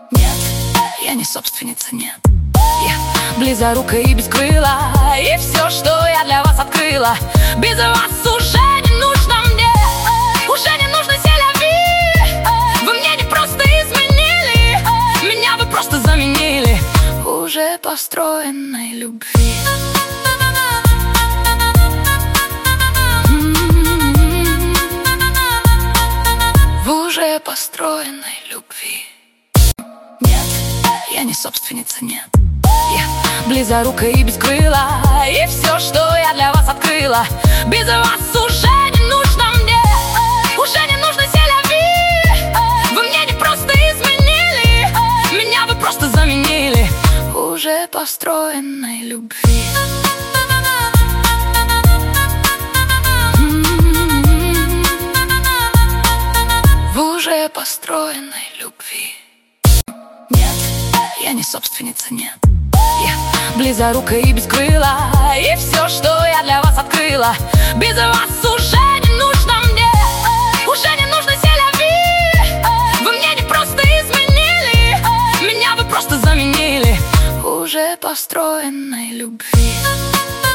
Нет, я не собственница, нет. Я близорукая и без крыла, и все, что я для вас открыла, без вас уже не нужно мне, уже не нужно селяви. Вы мне не просто изменили, меня вы просто заменили уже построенной любви. В уже построенной любви. Нет, я не собственница, нет. Я близорукая и без крыла, и все, что я для вас открыла, без вас уже не нужно мне, уже не нужно селяви. Вы мне не просто изменили, меня вы просто заменили уже построенной любви. В уже построенной любви. Нет, я не собственница, нет. Я близорукая и без крыла, и все, что я для вас открыла, без вас уже не нужно мне, уже не нужно селяви. Вы мне не просто изменили, меня вы просто заменили уже построенной любви.